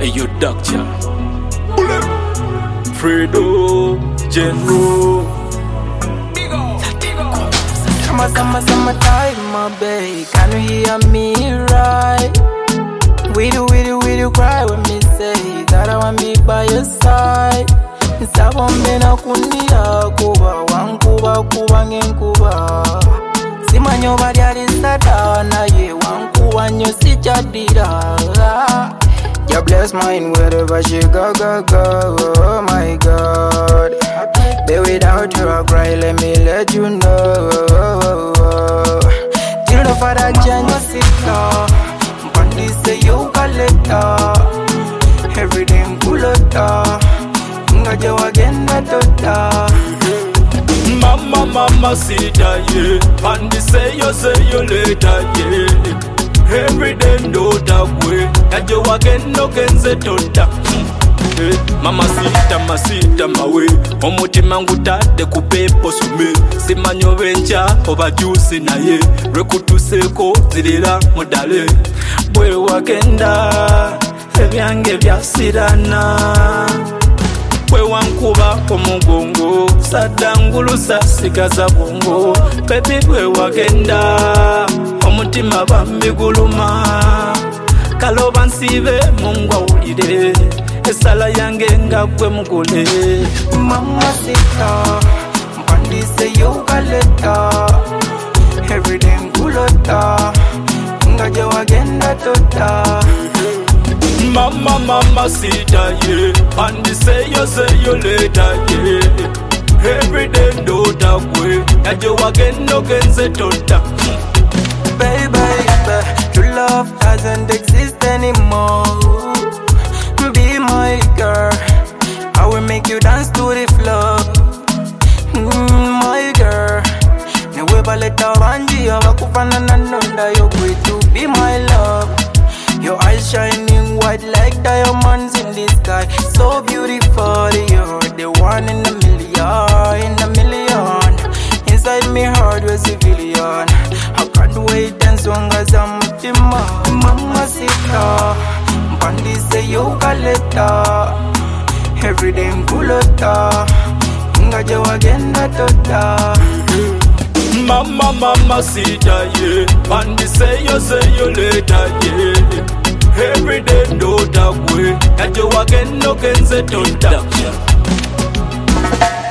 Ayo Doctor Fredo General. Summertime, my babe. Can you hear me right? We do cry when me say that I want me by your side. Nsabombe kunia kuba wankuba kuba ngenkuba. Simanyo badiari sada na ye wankuba nyosi jadira. You bless mine wherever she go. Oh my God. Baby, without you I cry, let me let you know. Till the father change sita. Mpandi say you kaleta. Everything kulota. Ngaje wagenda tota. Mama sita ye. Pandi say you later ye. Every day no that way. Ngaje wagenda genze tota. Mama sita mawe omutima ngutadde ku pepo sume simanyo bencha oba juice naye lwekutuseko zirira mudale bwe wagenda ebyange byasirana bwe wankuba omugongo sadangulusa sigaza bongo baby bwe wagenda omutima bambiguluma kaloba nsibe mungwa ulire esala yange nga gwe mugule. Mama sita mpandi say you kaleta. Everything kulota. Ngaje wagenda tota. Mama sita ye. Pandi say you later ye. Every day do that way. Ngaje wagenda genze tota. Baby, your love doesn't exist anymore. Be my girl, I will make you dance to the floor. My girl, newe baleta banji abakufana nanonda. You're going to be my love. Your eyes shining white like diamonds in the sky. So beautiful, you're the one in a million. Inside me heart was a billion. I can't wait and swung as I'm Mama sita Mpandi say you kaleta. Everything kulota. Ngaje wagenda tota. Mama sita ye. Pandi say you later ye. Every day do that way. Ngaje wagenda genze tota.